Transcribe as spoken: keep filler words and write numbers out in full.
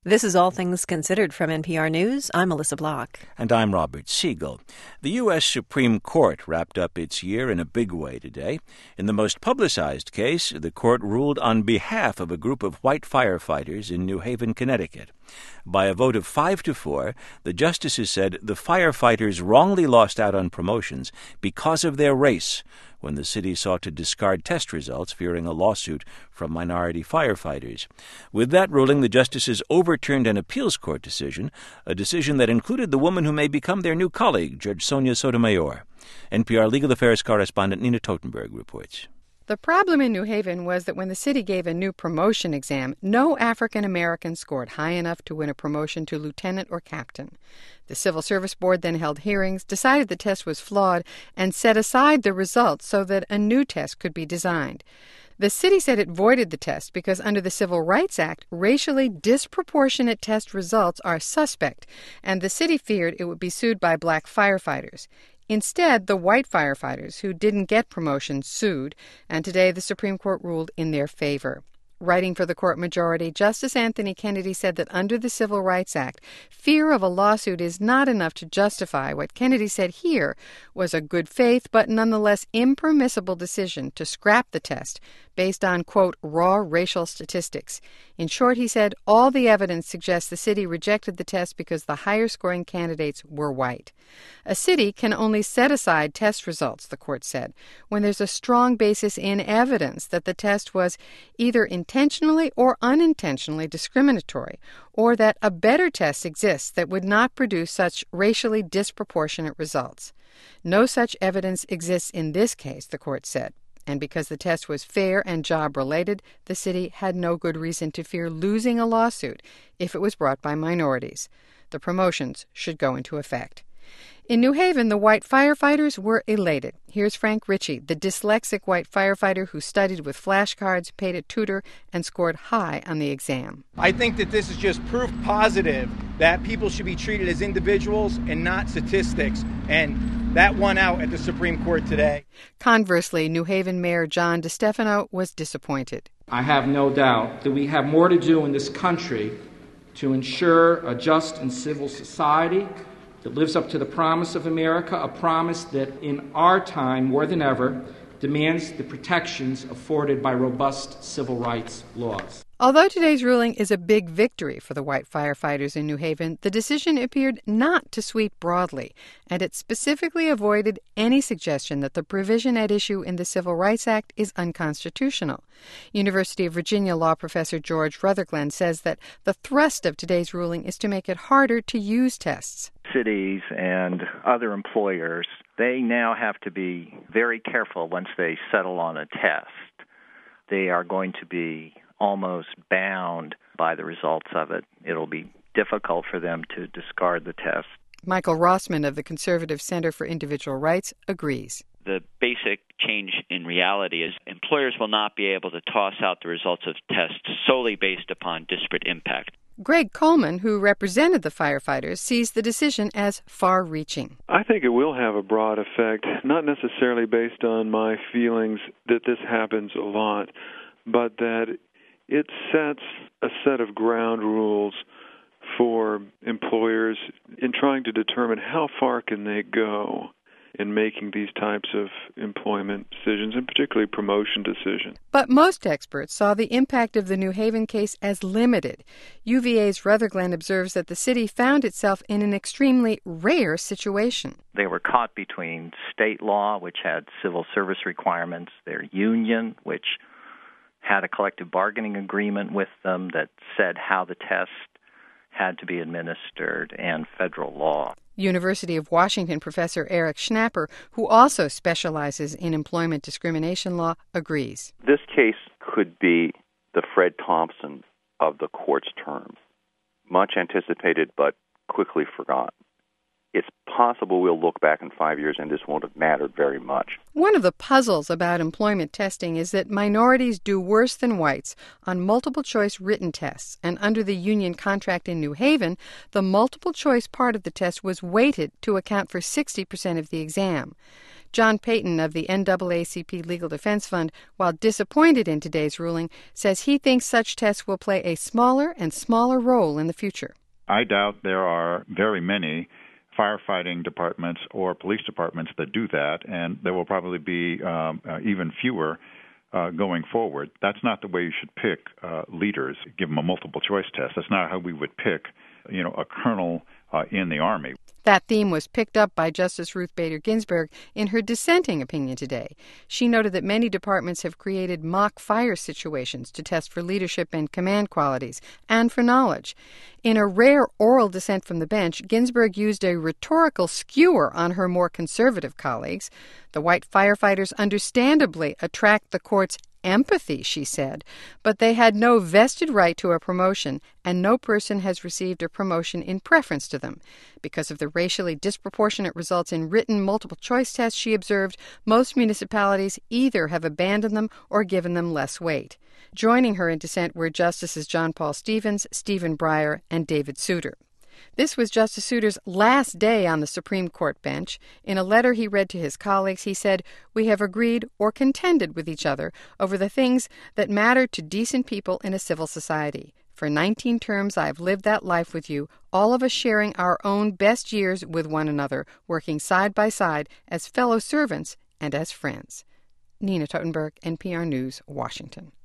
This is All Things Considered from N P R News. I'm Melissa Block. And I'm Robert Siegel. The U S Supreme Court wrapped up its year in a big way today. In the most publicized case, the court ruled on behalf of a group of white firefighters in New Haven, Connecticut. By a vote of five to four, the justices said the firefighters wrongly lost out on promotions because of their race when the city sought to discard test results, fearing a lawsuit from minority firefighters. With that ruling, the justices overturned an appeals court decision, a decision that included the woman who may become their new colleague, Judge Sonia Sotomayor. N P R Legal Affairs correspondent Nina Totenberg reports. The problem in New Haven was that when the city gave a new promotion exam, no African American scored high enough to win a promotion to lieutenant or captain. The Civil Service Board then held hearings, decided the test was flawed, and set aside the results so that a new test could be designed. The city said it voided the test because under the Civil Rights Act, racially disproportionate test results are suspect, and the city feared it would be sued by black firefighters. Instead, the white firefighters who didn't get promotions sued, and today the Supreme Court ruled in their favor. Writing for the court majority, Justice Anthony Kennedy said that under the Civil Rights Act, fear of a lawsuit is not enough to justify what Kennedy said here was a good faith but nonetheless impermissible decision to scrap the test based on, quote, raw racial statistics. In short, he said, all the evidence suggests the city rejected the test because the higher-scoring candidates were white. A city can only set aside test results, the court said, when there's a strong basis in evidence that the test was either intentionally or unintentionally discriminatory, or that a better test exists that would not produce such racially disproportionate results. No such evidence exists in this case, the court said. And because the test was fair and job-related, the city had no good reason to fear losing a lawsuit if it was brought by minorities. The promotions should go into effect. In New Haven, the white firefighters were elated. Here's Frank Ritchie, the dyslexic white firefighter who studied with flashcards, paid a tutor, and scored high on the exam. I think that this is just proof positive that people should be treated as individuals and not statistics, and that won out at the Supreme Court today. Conversely, New Haven Mayor John DeStefano was disappointed. I have no doubt that we have more to do in this country to ensure a just and civil society that lives up to the promise of America, a promise that in our time, more than ever, demands the protections afforded by robust civil rights laws. Although today's ruling is a big victory for the white firefighters in New Haven, the decision appeared not to sweep broadly, and it specifically avoided any suggestion that the provision at issue in the Civil Rights Act is unconstitutional. University of Virginia law professor George Rutherglen says that the thrust of today's ruling is to make it harder to use tests. Cities and other employers, they now have to be very careful once they settle on a test. They are going to be almost bound by the results of it. It'll be difficult for them to discard the test. Michael Rossman of the Conservative Center for Individual Rights agrees. The basic change in reality is employers will not be able to toss out the results of tests solely based upon disparate impact. Greg Coleman, who represented the firefighters, sees the decision as far-reaching. I think it will have a broad effect, not necessarily based on my feelings that this happens a lot, but that it sets a set of ground rules for employers in trying to determine how far can they go in making these types of employment decisions, and particularly promotion decisions. But most experts saw the impact of the New Haven case as limited. U V A's Rutherglen observes that the city found itself in an extremely rare situation. They were caught between state law, which had civil service requirements, their union, which had a collective bargaining agreement with them that said how the test had to be administered, and federal law. University of Washington professor Eric Schnapper, who also specializes in employment discrimination law, agrees. This case could be the Fred Thompson of the court's terms, much anticipated but quickly forgotten. It's possible we'll look back in five years and this won't have mattered very much. One of the puzzles about employment testing is that minorities do worse than whites on multiple-choice written tests, and under the union contract in New Haven, the multiple-choice part of the test was weighted to account for sixty percent of the exam. John Payton of the N double A C P Legal Defense Fund, while disappointed in today's ruling, says he thinks such tests will play a smaller and smaller role in the future. I doubt there are very many firefighting departments or police departments that do that, and there will probably be um, uh, even fewer uh, going forward. That's not the way you should pick uh, leaders, give them a multiple choice test. That's not how we would pick, you know, a colonel uh, in the Army. That theme was picked up by Justice Ruth Bader Ginsburg in her dissenting opinion today. She noted that many departments have created mock fire situations to test for leadership and command qualities and for knowledge. In a rare oral dissent from the bench, Ginsburg used a rhetorical skewer on her more conservative colleagues. The white firefighters understandably attract the court's empathy, she said, but they had no vested right to a promotion, and no person has received a promotion in preference to them. Because of the racially disproportionate results in written multiple-choice tests, she observed, most municipalities either have abandoned them or given them less weight. Joining her in dissent were Justices John Paul Stevens, Stephen Breyer, and David Souter. This was Justice Souter's last day on the Supreme Court bench. In a letter he read to his colleagues, he said, "We have agreed or contended with each other over the things that matter to decent people in a civil society. For nineteen terms I have lived that life with you, all of us sharing our own best years with one another, working side by side as fellow servants and as friends." Nina Totenberg, N P R News, Washington.